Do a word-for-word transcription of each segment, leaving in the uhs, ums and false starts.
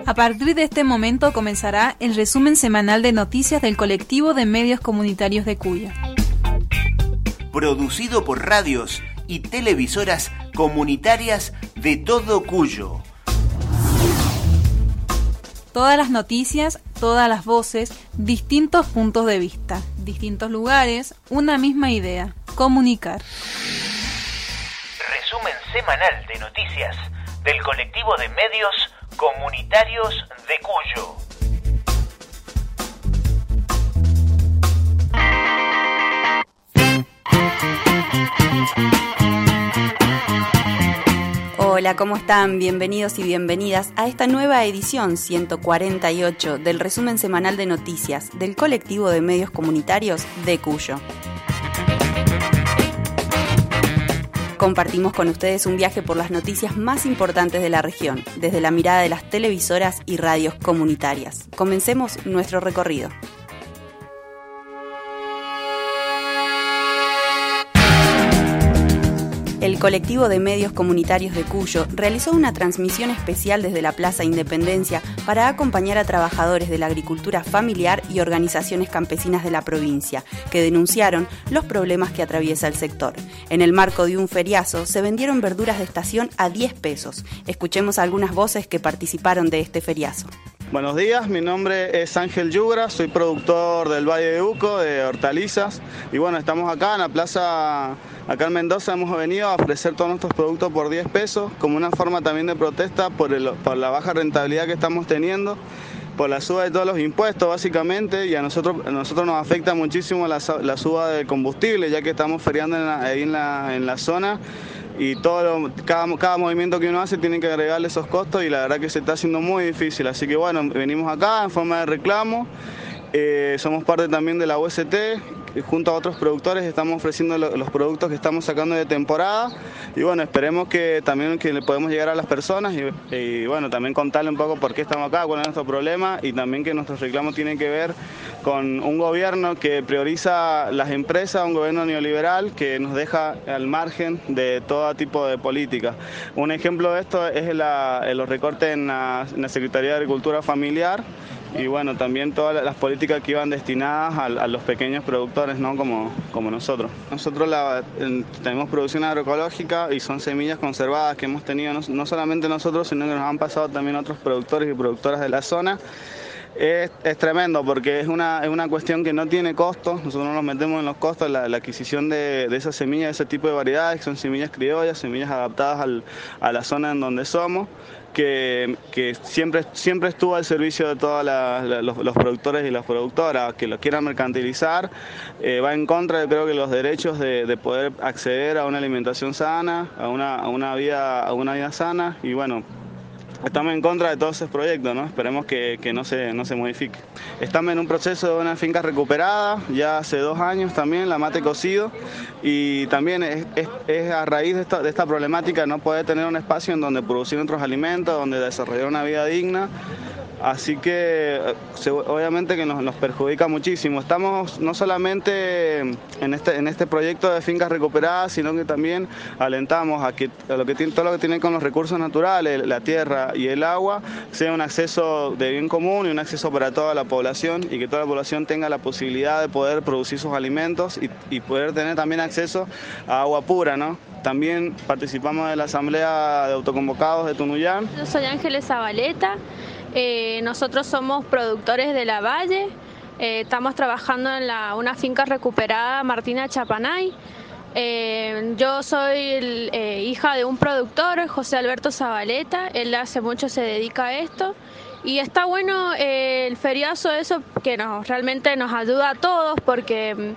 A partir de este momento comenzará el resumen semanal de noticias del colectivo de medios comunitarios de Cuyo. Producido por radios y televisoras comunitarias de todo Cuyo. Todas las noticias, todas las voces, distintos puntos de vista, distintos lugares, una misma idea, comunicar. Resumen semanal de noticias del colectivo de medios comunitarios de Cuyo. Hola, ¿cómo están? Bienvenidos y bienvenidas a esta nueva edición ciento cuarenta y ocho del resumen semanal de noticias del colectivo de medios comunitarios de Cuyo. Compartimos con ustedes un viaje por las noticias más importantes de la región, desde la mirada de las televisoras y radios comunitarias. Comencemos nuestro recorrido. El colectivo de medios comunitarios de Cuyo realizó una transmisión especial desde la Plaza Independencia para acompañar a trabajadores de la agricultura familiar y organizaciones campesinas de la provincia, que denunciaron los problemas que atraviesa el sector. En el marco de un feriazo se vendieron verduras de estación a diez pesos. Escuchemos algunas voces que participaron de este feriazo. Buenos días, mi nombre es Ángel Yugra, soy productor del Valle de Uco, de hortalizas, y bueno, estamos acá en la plaza, acá en Mendoza, hemos venido a ofrecer todos nuestros productos por diez pesos, como una forma también de protesta por, el, por la baja rentabilidad que estamos teniendo, por la suba de todos los impuestos básicamente, y a nosotros, a nosotros nos afecta muchísimo la, la suba de combustible, ya que estamos feriando en la, ahí en la, en la zona. Y todo lo, cada, cada movimiento que uno hace tiene que agregarle esos costos y la verdad que se está haciendo muy difícil. Así que bueno, venimos acá en forma de reclamo, eh, somos parte también de la U S T, junto a otros productores estamos ofreciendo lo, los productos que estamos sacando de temporada y bueno, esperemos que también que le podemos llegar a las personas y, y bueno, también contarle un poco por qué estamos acá, cuál es nuestro problema y también que nuestros reclamos tienen que ver con un gobierno que prioriza las empresas, un gobierno neoliberal que nos deja al margen de todo tipo de política. Un ejemplo de esto es la, los recortes en la, en la Secretaría de Agricultura Familiar y bueno, también todas las políticas que iban destinadas a, a los pequeños productores, ¿no? como, como nosotros. Nosotros la, en, tenemos producción agroecológica y son semillas conservadas que hemos tenido no, no solamente nosotros, sino que nos han pasado también otros productores y productoras de la zona. Es, es tremendo porque es una, es una cuestión que no tiene costos, nosotros no nos metemos en los costos, la, la adquisición de, de esas semillas, de ese tipo de variedades, que son semillas criollas, semillas adaptadas al, a la zona en donde somos, que, que siempre, siempre estuvo al servicio de todos los, los productores y las productoras, que lo quieran mercantilizar, eh, va en contra, yo creo que los derechos de, de poder acceder a una alimentación sana, a una, a una vida, a una vida sana y bueno, estamos en contra de todos esos proyectos, ¿no? Esperemos que, que no, se, no se modifique. Estamos en un proceso de una finca recuperada, ya hace dos años también, la mate cocido, y también es, es, es a raíz de esta, de esta problemática no poder tener un espacio en donde producir nuestros alimentos, donde desarrollar una vida digna. Así que obviamente que nos, nos perjudica muchísimo. Estamos no solamente en este, en este proyecto de fincas recuperadas, sino que también alentamos a que a lo que tiene, todo lo que tiene con los recursos naturales, la tierra y el agua, sea un acceso de bien común y un acceso para toda la población y que toda la población tenga la posibilidad de poder producir sus alimentos y, y poder tener también acceso a agua pura, ¿no? También participamos de la Asamblea de Autoconvocados de Tunuyán. Yo soy Ángeles Zabaleta. Eh, nosotros somos productores de la Valle, eh, estamos trabajando en la, una finca recuperada Martina Chapanay. Eh, yo soy el, eh, hija de un productor, José Alberto Zabaleta, él hace mucho se dedica a esto y está bueno eh, el feriazo, eso que nos, realmente nos ayuda a todos porque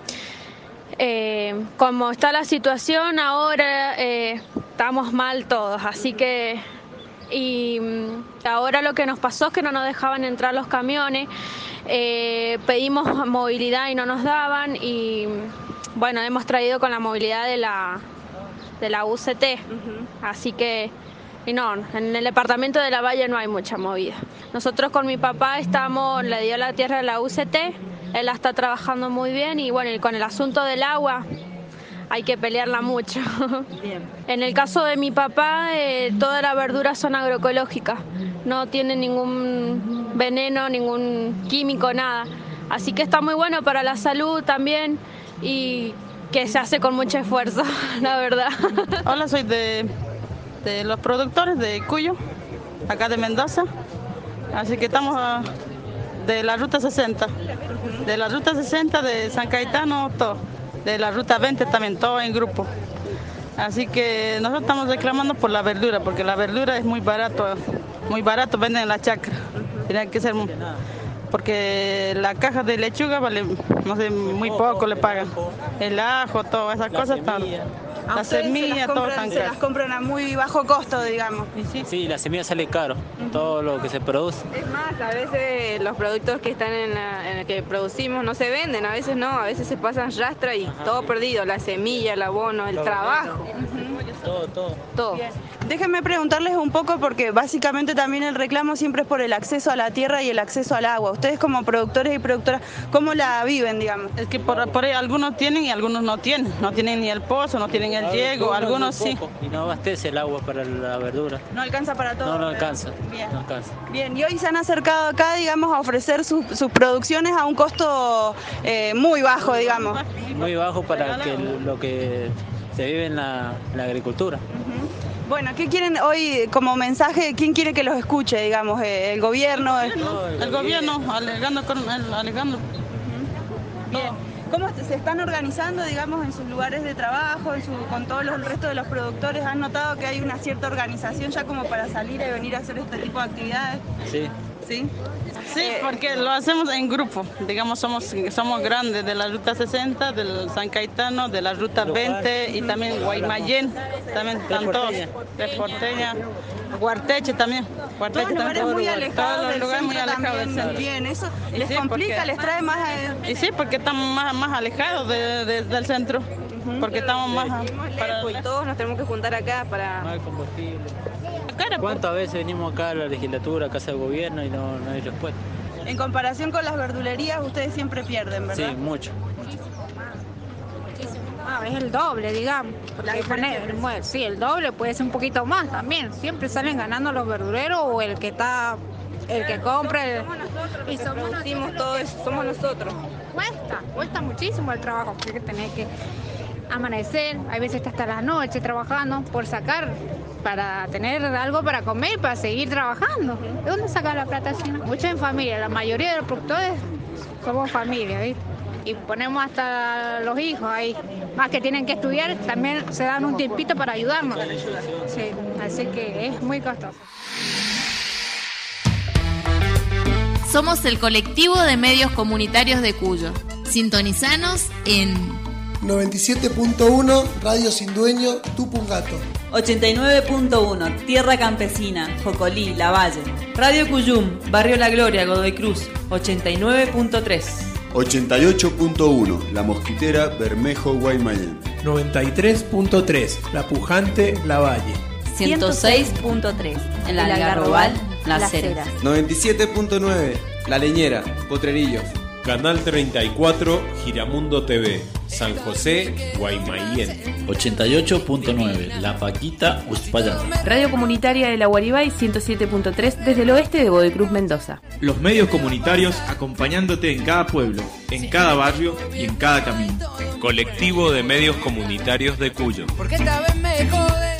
eh, como está la situación ahora eh, estamos mal todos, así que y ahora lo que nos pasó es que no nos dejaban entrar los camiones, eh, pedimos movilidad y no nos daban y bueno, hemos traído con la movilidad de la, de la U C T, uh-huh. Así que y no, en el departamento de la Valle no hay mucha movida. Nosotros con mi papá estamos, le dio la tierra de la U C T, él la está trabajando muy bien y bueno, y con el asunto del agua hay que pelearla mucho. Bien. En el caso de mi papá, eh, todas las verduras son agroecológicas. no tiene ningún veneno, ningún químico, nada. Así que está muy bueno para la salud también y que se hace con mucho esfuerzo, la verdad. Hola, soy de, de los productores de Cuyo, acá de Mendoza. Así que estamos a, de la ruta sesenta, de la ruta sesenta de San Cayetano, todo, de la ruta veinte también, todo en grupo. Así que nosotros estamos reclamando por la verdura, porque la verdura es muy barato, muy barato, venden en la chacra. Tiene que ser, porque la caja de lechuga vale, no sé, muy poco le pagan. El ajo, todas esas cosas están. A La ustedes semilla, se las todo compran, tan se caro. las compran a muy bajo costo, digamos. Sí, Sí, la semilla sale caro, todo lo que se produce. Es más, a veces los productos que están en, la, en el que producimos no se venden, a veces no, a veces se pasan rastra y Ajá. todo perdido, la semilla, el abono, el Los trabajo, Todo, todo. todo. Déjenme preguntarles un poco, porque básicamente también el reclamo siempre es por el acceso a la tierra y el acceso al agua. Ustedes como productores y productoras, ¿cómo la viven, digamos? es que por, por ahí algunos tienen y algunos no tienen. No tienen ni el pozo, no tienen el riego, algunos sí. Y no abastece el agua para la verdura. ¿No alcanza para todo? No, no alcanza. Bien. No alcanza. Bien, y hoy se han acercado acá, digamos, a ofrecer sus, sus producciones a un costo eh, muy bajo, digamos. Muy bajo para que lo que se vive en la, en la agricultura. Bueno, ¿qué quieren hoy como mensaje? ¿Quién quiere que los escuche, digamos? Eh, ¿El gobierno? El... El gobierno, alegando, con, alegando. Bien. ¿Cómo se están organizando, digamos, en sus lugares de trabajo, en su, con todos los, el resto de los productores? ¿Han notado que hay una cierta organización ya como para salir y venir a hacer este tipo de actividades? Sí. ¿Sí? Sí, porque lo hacemos en grupo. Digamos, somos somos grandes de la ruta sesenta, del San Cayetano, de la ruta veinte y también Guaymallén, también están todos. De Porteña, Guarteche también. Guarteche Todos también. lugares muy alejados Todos los del lugares muy centro alejados del también. centro. Bien, eso Y les sí, complica, porque- les trae más... eh, Y sí, porque estamos más, más alejados de- de- del centro, porque estamos más a- para Y todos nos tenemos que juntar acá para... No hay combustible. cara, ¿Cuántas veces venimos acá a la legislatura, a casa del gobierno y no, no hay respuesta? En comparación con las verdulerías, ustedes siempre pierden, ¿verdad? Sí, mucho. Ah, es el doble, digamos. Porque poner, bueno, sí, el doble puede ser un poquito más también. Siempre salen ganando los verdureros o el que está, el que compra. El... Y somos producimos todo eso, somos nosotros. Cuesta, cuesta muchísimo el trabajo, porque tenés que amanecer, hay veces está hasta la noche trabajando por sacar, para tener algo para comer, para seguir trabajando. ¿De dónde saca la plata así? Mucho en familia, la mayoría de los productores somos familia, ¿viste? Y ponemos hasta los hijos ahí, más que tienen que estudiar, también se dan un tiempito para ayudarnos. Sí, así que es muy costoso. Somos el colectivo de medios comunitarios de Cuyo. Sintonizanos en noventa y siete punto uno Radio Sin Dueño, Tupungato. ochenta y nueve punto uno Tierra Campesina, Jocolí, Lavalle. Radio Cuyum, Barrio La Gloria, Godoy Cruz, ochenta y nueve punto tres. ochenta y ocho punto uno La Mosquitera, Bermejo, Guaymallén. noventa y tres punto tres La Pujante, Lavalle. ciento seis punto tres El Algarrobal, Las Heras. noventa y siete punto nueve La Leñera, Potrerillos. Canal treinta y cuatro, Giramundo T V, San José, Guaymallén. ochenta y ocho punto nueve La Paquita, Uspallata. Radio Comunitaria de la Guaribay, ciento siete punto tres desde el oeste de Godoy Cruz, Mendoza. Los medios comunitarios acompañándote en cada pueblo, en cada barrio y en cada camino. Colectivo de medios comunitarios de Cuyo. Porque esta vez me jode.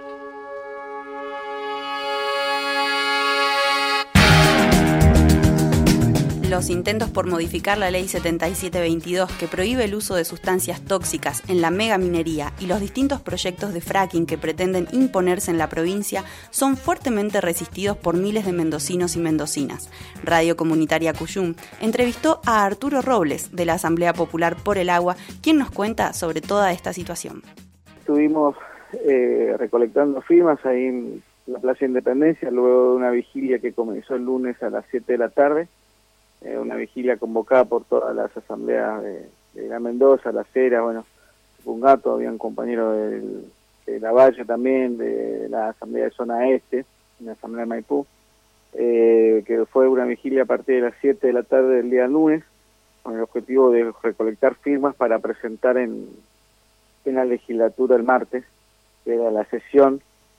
Los intentos por modificar la ley setenta y siete veintidós que prohíbe el uso de sustancias tóxicas en la megaminería y los distintos proyectos de fracking que pretenden imponerse en la provincia son fuertemente resistidos por miles de mendocinos y mendocinas. Radio Comunitaria Cuyum entrevistó a Arturo Robles de la Asamblea Popular por el Agua, quien nos cuenta sobre toda esta situación. Estuvimos eh, recolectando firmas ahí en la Plaza Independencia luego de una vigilia que comenzó el lunes a las siete de la tarde. Una vigilia convocada por todas las asambleas de, de la Mendoza, La Cera, bueno, Pungato, había un compañero del, de La Valle también, de la asamblea de zona este, una asamblea de Maipú, eh, que fue una vigilia a partir de las siete de la tarde del día lunes, con el objetivo de recolectar firmas para presentar en, en la legislatura el martes, que era la sesión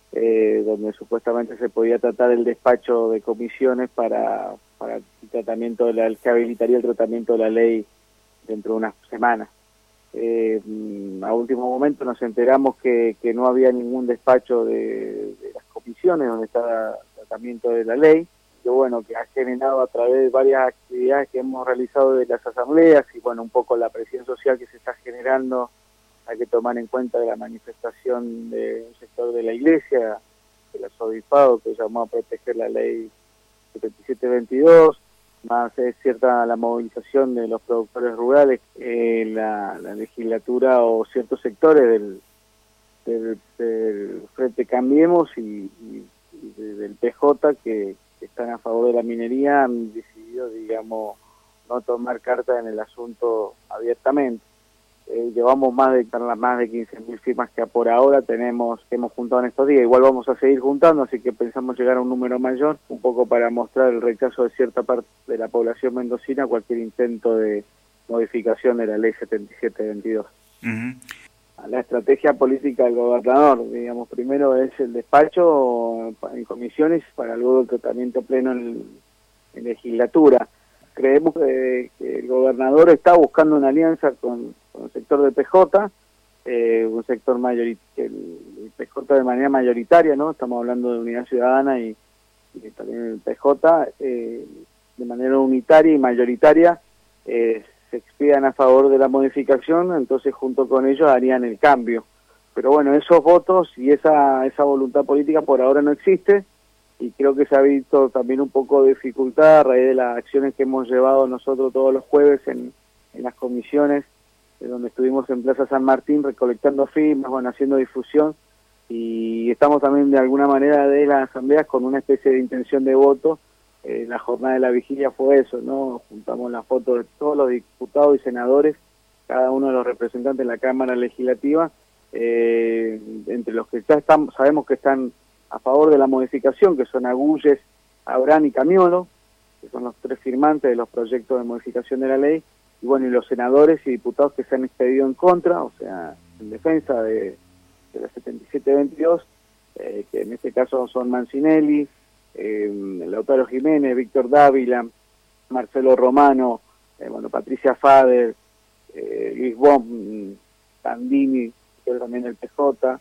eh, donde supuestamente se podía tratar el despacho de comisiones para, para el tratamiento de la, que habilitaría el tratamiento de la ley dentro de unas semanas. Eh, a último momento nos enteramos que, que no había ningún despacho de, de las comisiones donde está el tratamiento de la ley, que bueno, que ha generado a través de varias actividades que hemos realizado de las asambleas y bueno, un poco la presión social que se está generando. Hay que tomar en cuenta de la manifestación de un sector de la iglesia, del arzobispado, que llamó a proteger la ley setenta y siete veintidós, más es cierta la movilización de los productores rurales, eh, la, la legislatura o ciertos sectores del, del, del Frente Cambiemos y, y, y de, del P J que, que están a favor de la minería han decidido, digamos, no tomar carta en el asunto abiertamente. Eh, llevamos más de más de quince mil firmas que por ahora tenemos, que hemos juntado en estos días. Igual vamos a seguir juntando, así que pensamos llegar a un número mayor, un poco para mostrar el rechazo de cierta parte de la población mendocina a cualquier intento de modificación de la ley setenta y siete veintidós. Uh-huh. La estrategia política del gobernador, digamos, primero es el despacho en comisiones para luego el tratamiento pleno en, en legislatura. Creemos que, que el gobernador está buscando una alianza con, con el sector de P J, eh, un sector mayoritario, el, el P J de manera mayoritaria, ¿no? Estamos hablando de Unidad Ciudadana y, y también el P J, eh, de manera unitaria y mayoritaria, eh, se expidan a favor de la modificación, entonces junto con ellos harían el cambio. Pero bueno, esos votos y esa, esa voluntad política por ahora no existe, y creo que se ha visto también un poco de dificultad a raíz de las acciones que hemos llevado nosotros todos los jueves en, en las comisiones, de donde estuvimos en Plaza San Martín recolectando firmas, bueno, haciendo difusión, y estamos también de alguna manera de las asambleas con una especie de intención de voto. Eh, la jornada de la vigilia fue eso, ¿no? Juntamos las fotos de todos los diputados y senadores, cada uno de los representantes de la Cámara Legislativa, eh, entre los que ya estamos, sabemos que están a favor de la modificación, que son Agulles, Abrán y Camiolo, que son los tres firmantes de los proyectos de modificación de la ley, y bueno, y los senadores y diputados que se han expedido en contra, o sea, en defensa de, de la setenta y siete veintidós, eh, que en este caso son Mancinelli, eh, Lautaro Jiménez, Víctor Dávila, Marcelo Romano, eh, bueno, Patricia Fader, eh, Luis Bohm, Tandini, que es también el P J,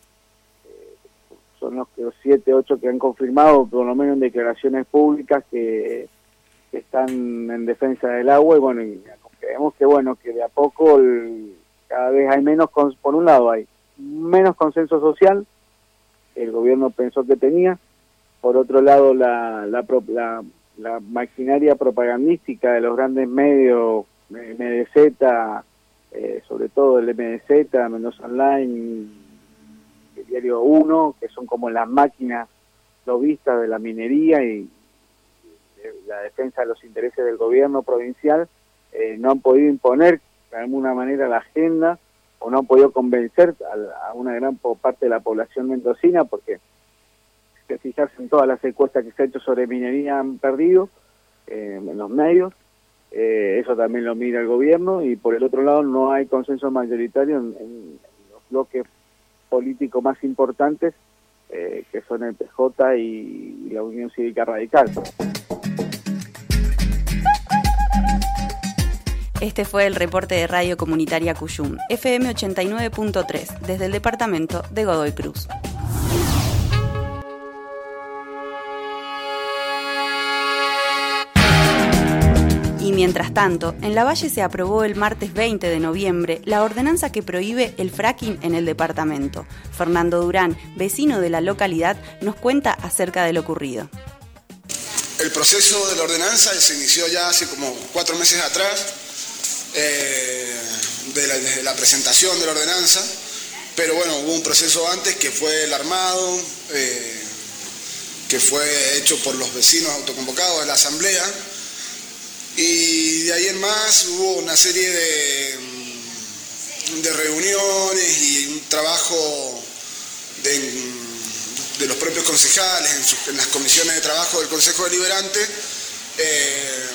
son los, los siete, ocho que han confirmado, por lo menos en declaraciones públicas, que, que están en defensa del agua, y bueno, y creemos que bueno, que de a poco el, cada vez hay menos, por un lado hay menos consenso social, el gobierno pensó que tenía, por otro lado la, la, la, la maquinaria propagandística de los grandes medios, M D Z, eh, sobre todo el M D Z, Mendoza Online, el Diario uno, que son como las máquinas lobistas de la minería y de la defensa de los intereses del gobierno provincial, eh, no han podido imponer de alguna manera la agenda o no han podido convencer a, a una gran parte de la población mendocina, porque si fijarse en todas las encuestas que se han hecho sobre minería han perdido eh, en los medios, eh, eso también lo mira el gobierno, y por el otro lado no hay consenso mayoritario en, en los bloques políticos más importantes, eh, que son el P J y, y la Unión Cívica Radical. Este fue el reporte de Radio Comunitaria Cuyum, F M ochenta y nueve punto tres, desde el departamento de Godoy Cruz. Y mientras tanto, en Lavalle se aprobó el martes veinte de noviembre la ordenanza que prohíbe el fracking en el departamento. Fernando Durán, vecino de la localidad, nos cuenta acerca de lo ocurrido. El proceso de la ordenanza se inició ya hace como cuatro meses atrás, eh, de la, desde la presentación de la ordenanza, pero bueno, hubo un proceso antes que fue el armado, eh, que fue hecho por los vecinos autoconvocados de la asamblea, y de ahí en más hubo una serie de, de reuniones y un trabajo de, de los propios concejales en, sus, en las comisiones de trabajo del Consejo Deliberante, eh,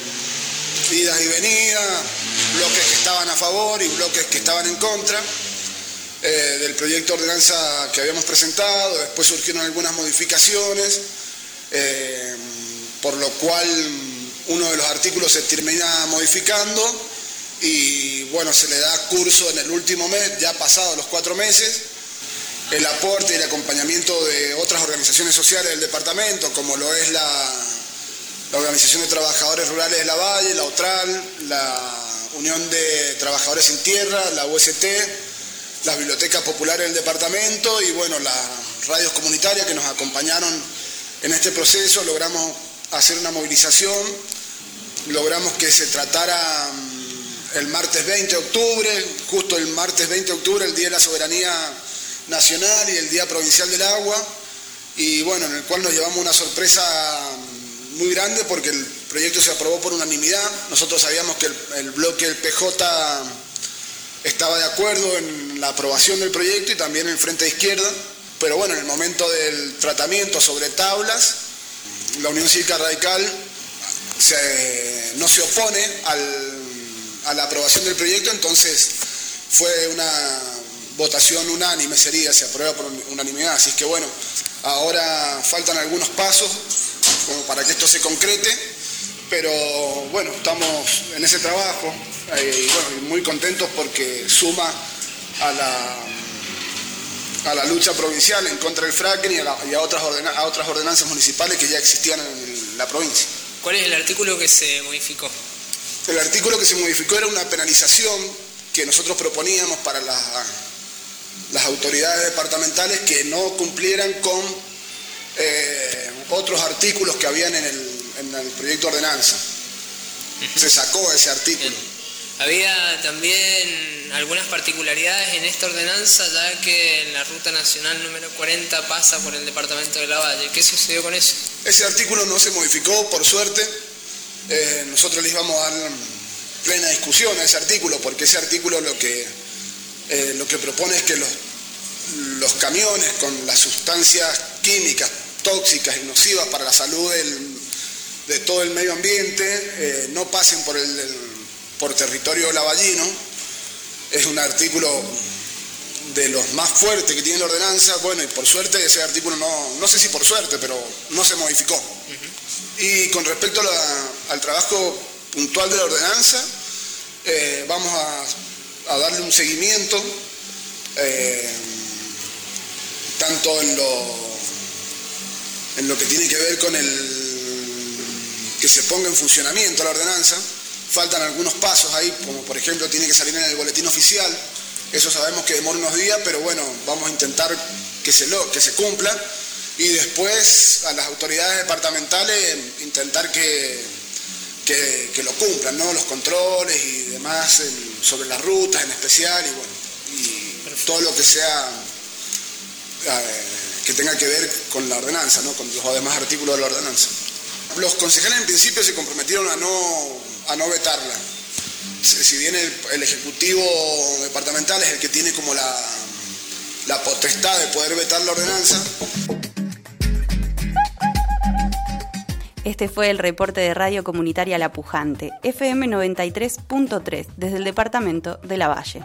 idas y venidas, bloques que estaban a favor y bloques que estaban en contra, eh, del proyecto de ordenanza que habíamos presentado, después surgieron algunas modificaciones, eh, por lo cual uno de los artículos se termina modificando y bueno, se le da curso en el último mes, ya pasados los cuatro meses, el aporte y el acompañamiento de otras organizaciones sociales del departamento, como lo es la, la Organización de Trabajadores Rurales de la Valle, la OTRAL, la Unión de Trabajadores Sin Tierra, la U S T, las bibliotecas populares del departamento y bueno, las radios comunitarias que nos acompañaron en este proceso. Logramos hacer una movilización, logramos que se tratara el martes veinte de octubre, justo el martes veinte de octubre, el Día de la Soberanía Nacional y el Día Provincial del Agua, y bueno, en el cual nos llevamos una sorpresa muy grande porque el proyecto se aprobó por unanimidad. Nosotros sabíamos que el, el bloque del P J estaba de acuerdo en la aprobación del proyecto y también el Frente de Izquierda, pero bueno, en el momento del tratamiento sobre tablas, la Unión Cívica Radical se, no se opone al, a la aprobación del proyecto, entonces fue una votación unánime, sería, se aprueba por unanimidad, así que bueno, ahora faltan algunos pasos como para que esto se concrete, pero bueno, estamos en ese trabajo eh, y bueno, muy contentos porque suma a la, a la lucha provincial en contra del fracking y a, la, y a, otras, ordena, a otras ordenanzas municipales que ya existían en la provincia. ¿Cuál es el artículo que se modificó? El artículo que se modificó era una penalización que nosotros proponíamos para la, las autoridades departamentales que no cumplieran con eh, otros artículos que habían en el, en el proyecto de ordenanza. Uh-huh. Se sacó ese artículo. Bien. Había también algunas particularidades en esta ordenanza, ya que en la ruta nacional número cuarenta pasa por el departamento de La Valle. ¿Qué sucedió con eso? Ese artículo no se modificó, por suerte. Eh, nosotros les íbamos a dar plena discusión a ese artículo, porque ese artículo lo que, eh, lo que propone es que los, los camiones con las sustancias químicas tóxicas y nocivas para la salud del, de todo el medio ambiente eh, no pasen por, el, el, por territorio lavallino. Es un artículo de los más fuertes que tiene la ordenanza, bueno, y por suerte ese artículo no, no sé si por suerte, pero no se modificó. Uh-huh. Y con respecto a la, al trabajo puntual de la ordenanza, eh, vamos a, a darle un seguimiento, eh, tanto en lo, en lo que tiene que ver con el que se ponga en funcionamiento la ordenanza. Faltan algunos pasos ahí, como por ejemplo tiene que salir en el boletín oficial. Eso sabemos que demora unos días, pero bueno, vamos a intentar que se, lo, que se cumpla. Y después a las autoridades departamentales intentar que, que, que lo cumplan, ¿no? Los controles y demás en, sobre las rutas en especial y bueno, y todo lo que sea eh, que tenga que ver con la ordenanza, ¿no? Con los demás artículos de la ordenanza. Los concejales en principio se comprometieron a no, a no vetarla. Si bien el, el Ejecutivo Departamental es el que tiene como la, la potestad de poder vetar la ordenanza. Este fue el reporte de Radio Comunitaria La Pujante, F M noventa y tres punto tres, desde el departamento de La Valle.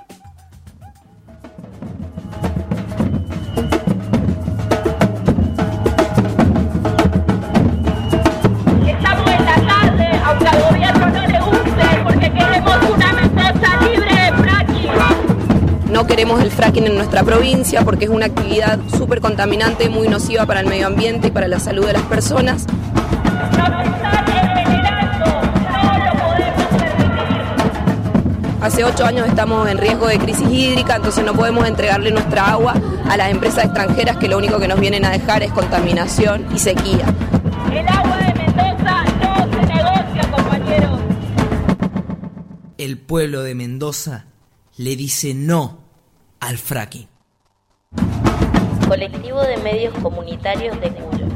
Estamos en la tarde, aunque al gobierno no le guste, porque queremos una Mendoza libre de fracking. No queremos el fracking en nuestra provincia porque es una actividad súper contaminante, muy nociva para el medio ambiente y para la salud de las personas. Hace ocho años estamos en riesgo de crisis hídrica, entonces no podemos entregarle nuestra agua a las empresas extranjeras que lo único que nos vienen a dejar es contaminación y sequía. El agua de Mendoza no se negocia, compañeros. El pueblo de Mendoza le dice no al fracking. Colectivo de Medios Comunitarios de Cuyo.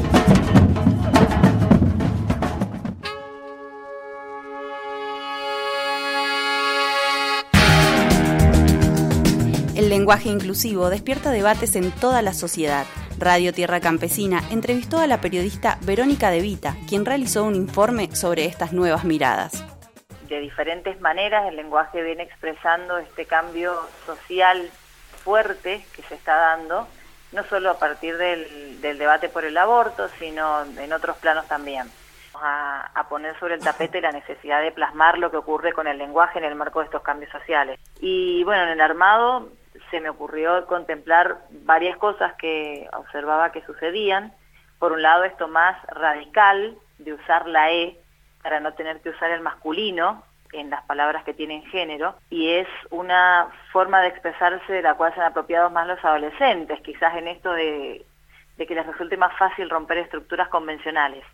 El lenguaje inclusivo despierta debates en toda la sociedad. Radio Tierra Campesina entrevistó a la periodista Verónica De Vita, quien realizó un informe sobre estas nuevas miradas. De diferentes maneras el lenguaje viene expresando este cambio social fuerte que se está dando, no solo a partir del, del debate por el aborto, sino en otros planos también. A, a poner sobre el tapete la necesidad de plasmar lo que ocurre con el lenguaje en el marco de estos cambios sociales. Y bueno, en el armado se me ocurrió contemplar varias cosas que observaba que sucedían. Por un lado, esto más radical de usar la E para no tener que usar el masculino en las palabras que tienen género, y es una forma de expresarse de la cual se han apropiado más los adolescentes, quizás en esto de, de que les resulte más fácil romper estructuras convencionales.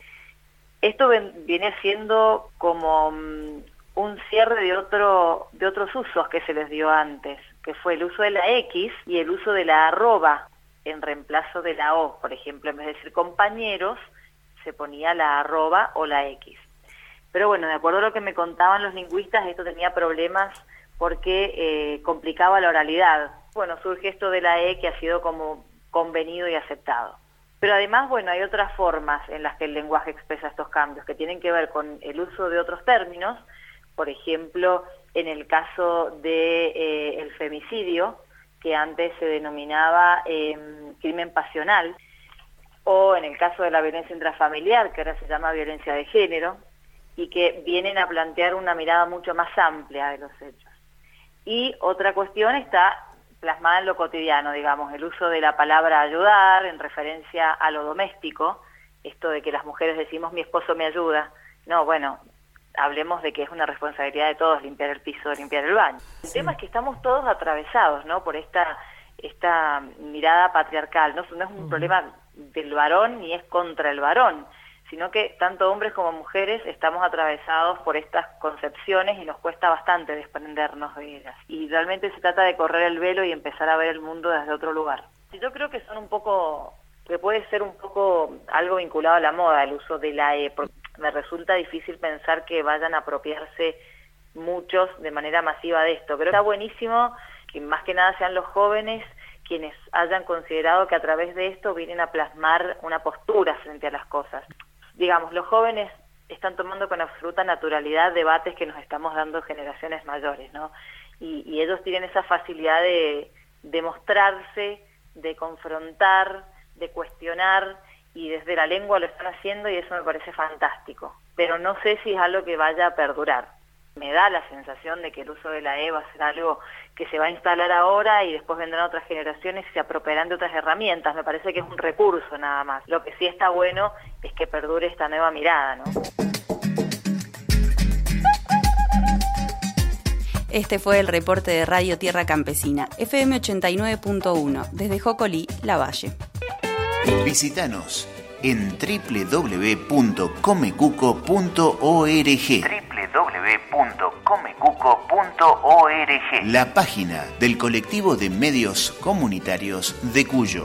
Esto ven, viene siendo como um, un cierre de otro de otros usos que se les dio antes, que fue el uso de la X y el uso de la arroba en reemplazo de la O. Por ejemplo, en vez de decir compañeros, se ponía la arroba o la X. Pero bueno, de acuerdo a lo que me contaban los lingüistas, esto tenía problemas porque eh, complicaba la oralidad. Bueno, surge esto de la E que ha sido como convenido y aceptado. Pero además, bueno, hay otras formas en las que el lenguaje expresa estos cambios, que tienen que ver con el uso de otros términos. Por ejemplo, en el caso de eh, el femicidio, que antes se denominaba eh, crimen pasional, o en el caso de la violencia intrafamiliar, que ahora se llama violencia de género, y que vienen a plantear una mirada mucho más amplia de los hechos. Y otra cuestión está plasmada en lo cotidiano, digamos, el uso de la palabra ayudar en referencia a lo doméstico, esto de que las mujeres decimos mi esposo me ayuda. No, bueno, hablemos de que es una responsabilidad de todos limpiar el piso, limpiar el baño. Sí. El tema es que estamos todos atravesados, ¿no?, por esta esta mirada patriarcal. No, no es un uh-huh. problema del varón ni es contra el varón, sino que tanto hombres como mujeres estamos atravesados por estas concepciones y nos cuesta bastante desprendernos de ellas. Y realmente se trata de correr el velo y empezar a ver el mundo desde otro lugar. Yo creo que son un poco, que puede ser un poco algo vinculado a la moda, el uso de la E, porque me resulta difícil pensar que vayan a apropiarse muchos de manera masiva de esto. Pero está buenísimo que más que nada sean los jóvenes quienes hayan considerado que a través de esto vienen a plasmar una postura frente a las cosas. Digamos, los jóvenes están tomando con absoluta naturalidad debates que nos estamos dando generaciones mayores, ¿no? Y, y ellos tienen esa facilidad de, de mostrarse, de confrontar, de cuestionar, y desde la lengua lo están haciendo y eso me parece fantástico. Pero no sé si es algo que vaya a perdurar. Me da la sensación de que el uso de la E va a ser algo que se va a instalar ahora y después vendrán otras generaciones y se apropiarán de otras herramientas. Me parece que es un recurso nada más. Lo que sí está bueno es que perdure esta nueva mirada, ¿no? Este fue el reporte de Radio Tierra Campesina, F M ochenta y nueve punto uno, desde Jocolí, Lavalle. Visítanos en doble u doble u doble u punto comecuco punto org. doble u doble u doble u punto comecuco punto org. La página del colectivo de medios comunitarios de Cuyo.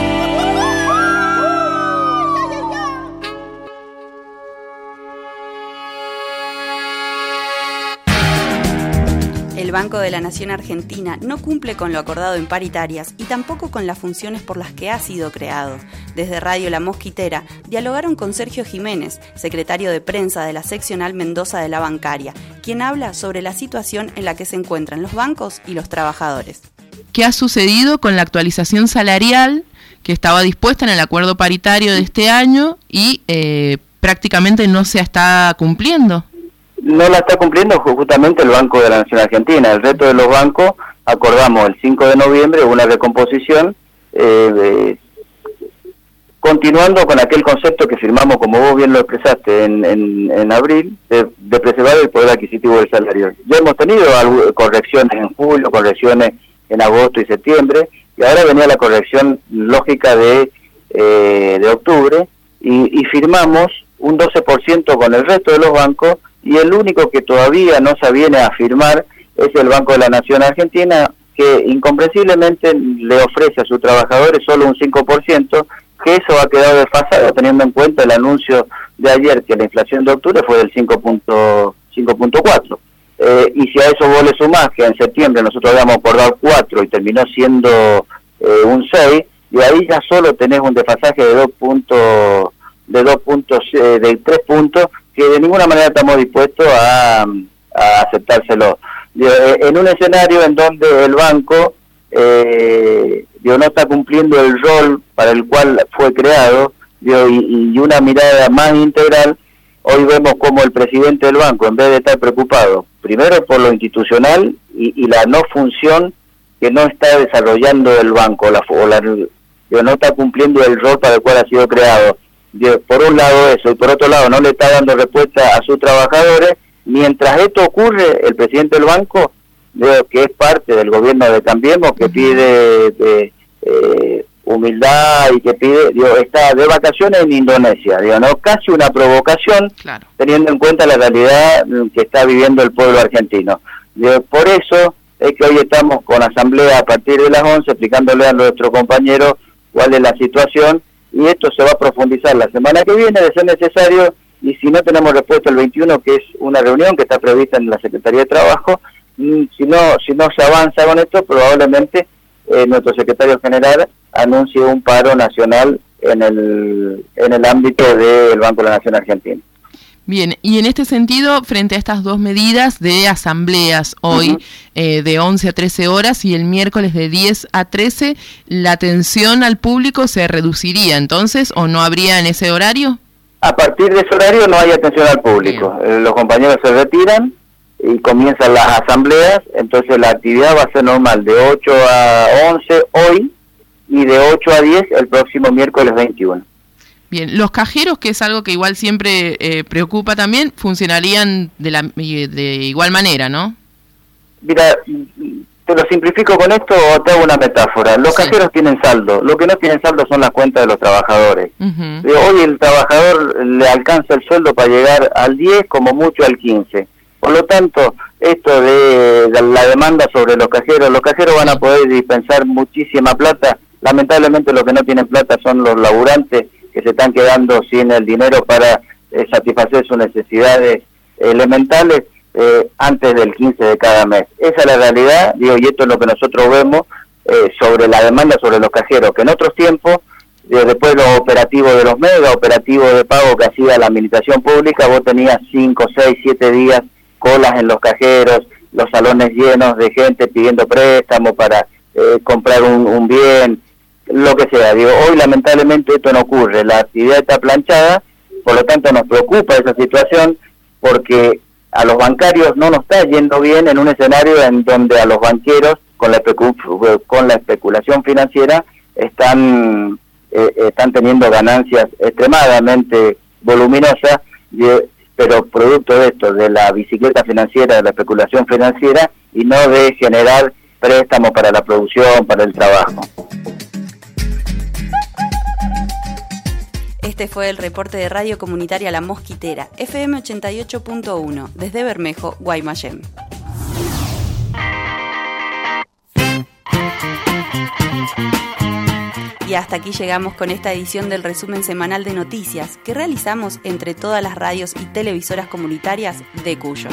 El Banco de la Nación Argentina no cumple con lo acordado en paritarias y tampoco con las funciones por las que ha sido creado. Desde Radio La Mosquitera dialogaron con Sergio Jiménez, secretario de prensa de la seccional Mendoza de la Bancaria, quien habla sobre la situación en la que se encuentran los bancos y los trabajadores. ¿Qué ha sucedido con la actualización salarial que estaba dispuesta en el acuerdo paritario de este año y eh, prácticamente no se está cumpliendo? No la está cumpliendo justamente el Banco de la Nación Argentina. El resto de los bancos acordamos el cinco de noviembre una recomposición, eh, eh, continuando con aquel concepto que firmamos, como vos bien lo expresaste, en, en, en abril, de, de preservar el poder adquisitivo del salario. Ya hemos tenido algo, correcciones en julio, correcciones en agosto y septiembre, y ahora venía la corrección lógica de, eh, de octubre, y, y firmamos un doce por ciento con el resto de los bancos, y el único que todavía no se viene a firmar es el Banco de la Nación Argentina, que incomprensiblemente le ofrece a sus trabajadores solo un cinco por ciento, que eso ha quedado desfasado teniendo en cuenta el anuncio de ayer que la inflación de octubre fue del cinco punto cuatro. Eh, y si a eso vos le sumás que en septiembre nosotros habíamos acordado cuatro y terminó siendo eh, un seis, y ahí ya solo tenés un desfasaje de dos puntos, de dos puntos, eh, de tres puntos, que de ninguna manera estamos dispuestos a, a aceptárselo. En un escenario en donde el banco eh, digo, no está cumpliendo el rol para el cual fue creado, digo, y, y una mirada más integral. Hoy vemos como el presidente del banco, en vez de estar preocupado, primero por lo institucional y, y la no función que no está desarrollando el banco, la, o la, digo, no está cumpliendo el rol para el cual ha sido creado. Digo, por un lado eso, y por otro lado no le está dando respuesta a sus trabajadores. Mientras esto ocurre, el presidente del banco, digo, que es parte del gobierno de Cambiemos, que pide de, eh, humildad y que pide, digo, está de vacaciones en Indonesia, digo, no, casi una provocación, claro, teniendo en cuenta la realidad que está viviendo el pueblo argentino. Digo, por eso es que hoy estamos con asamblea a partir de las once, explicándole a nuestros compañeros cuál es la situación, y esto se va a profundizar la semana que viene, de ser necesario, y si no tenemos respuesta el veintiuno, que es una reunión que está prevista en la Secretaría de Trabajo, si no, si no se avanza con esto, probablemente eh, nuestro secretario general anuncie un paro nacional en el en el ámbito del Banco de la Nación Argentina. Bien, y en este sentido, frente a estas dos medidas de asambleas hoy, uh-huh. eh, de once a trece horas y el miércoles de diez a trece, ¿la atención al público se reduciría entonces o no habría en ese horario? A partir de ese horario no hay atención al público. Eh, los compañeros se retiran y comienzan las asambleas, entonces la actividad va a ser normal de ocho a once hoy y de ocho a diez el próximo miércoles veintiuno. Bien, los cajeros, que es algo que igual siempre eh, preocupa también, funcionarían de, la, de igual manera, ¿no? Mira, te lo simplifico con esto o te hago una metáfora. Los sí. cajeros tienen saldo, lo que no tienen saldo son las cuentas de los trabajadores. Uh-huh. Hoy el trabajador le alcanza el sueldo para llegar al diez, como mucho al quince. Por lo tanto, esto de la demanda sobre los cajeros, los cajeros van a poder dispensar muchísima plata. Lamentablemente los que no tienen plata son los laburantes que se están quedando sin el dinero para eh, satisfacer sus necesidades elementales eh, antes del quince de cada mes. Esa es la realidad, digo, y esto es lo que nosotros vemos eh, sobre la demanda sobre los cajeros, que en otros tiempos, eh, después de los operativos de los mega, operativos de pago que hacía la administración pública, vos tenías cinco, seis, siete días colas en los cajeros, los salones llenos de gente pidiendo préstamo para eh, comprar un, un bien, lo que sea. Digo, hoy lamentablemente esto no ocurre, la actividad está planchada, por lo tanto nos preocupa esa situación, porque a los bancarios no nos está yendo bien en un escenario en donde a los banqueros, con la, especu- con la especulación financiera, están, eh, están teniendo ganancias extremadamente voluminosas, de, pero producto de esto, de la bicicleta financiera, de la especulación financiera, y no de generar préstamos para la producción, para el trabajo. Este fue el reporte de Radio Comunitaria La Mosquitera, F M ochenta y ocho punto uno, desde Bermejo, Guaymallén. Y hasta aquí llegamos con esta edición del resumen semanal de noticias que realizamos entre todas las radios y televisoras comunitarias de Cuyo.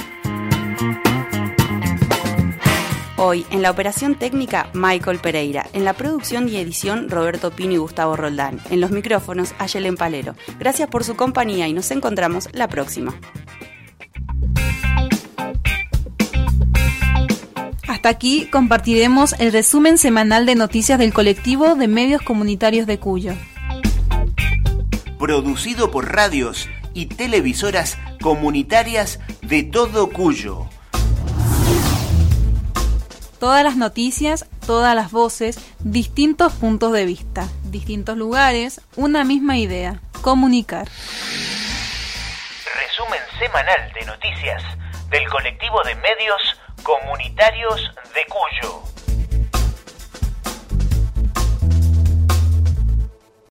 Hoy, en la operación técnica, Michael Pereira. En la producción y edición, Roberto Pino y Gustavo Roldán. En los micrófonos, Ayelen Palero. Gracias por su compañía y nos encontramos la próxima. Hasta aquí compartiremos el resumen semanal de noticias del colectivo de medios comunitarios de Cuyo. Producido por radios y televisoras comunitarias de todo Cuyo. Todas las noticias, todas las voces, distintos puntos de vista, distintos lugares, una misma idea, comunicar. Resumen semanal de noticias del colectivo de medios comunitarios de Cuyo.